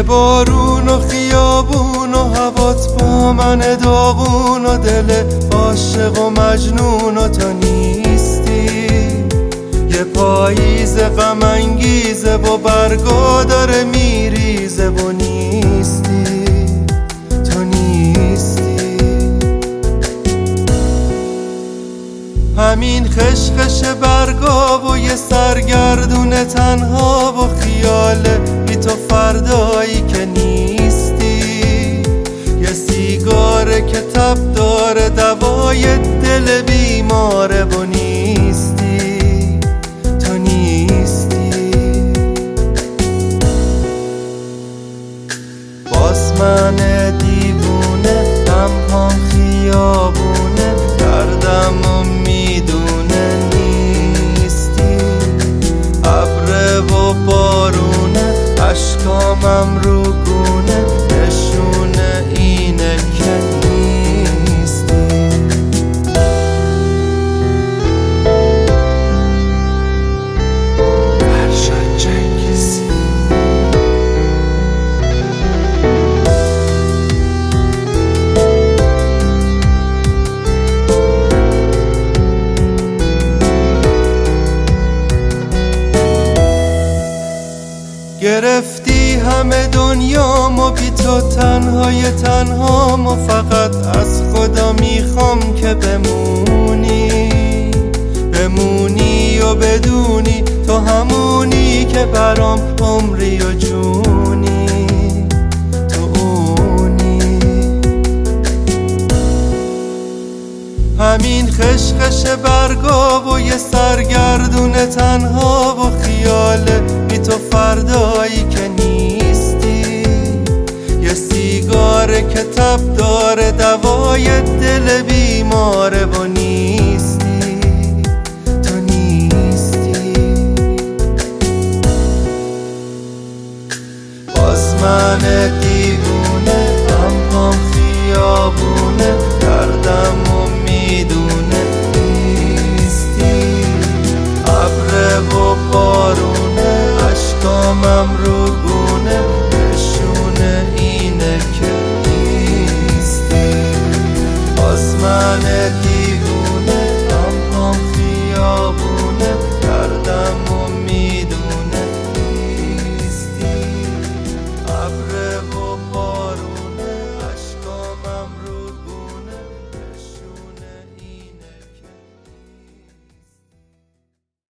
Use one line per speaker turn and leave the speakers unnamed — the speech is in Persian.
یه بارون و خیابون و هوات با من داغون و دل عاشق و مجنون و تو نیستی. یه پاییز غم انگیزه و برگا داره میریزه و نیستی، تو نیستی. همین خشخش برگا و یه سرگردون تنها و خیاله بی تو فردایی که نیستی. یه سیگاره که تب داره دوای دل بیماره و نیستی، تو نیستی. باز من دیوونه غمهام خیابونه دردم و میدونه نیستی. ابر و بارونه اشکامم رو گونه نشونه اینه که نیستی. فرشاد جنگیزی. گرفتی همه دنیامو بی تو تنهای تنهامو فقط از خدا میخوام که بمونی و بدونی تو همونی که برام عمری و جونی، تو اونی. همین خشخش برگا و یه سرگردون تنها و خیاله بی تو فردایی که نیستی. یه سیگاره که تب داره دوای دل بیماره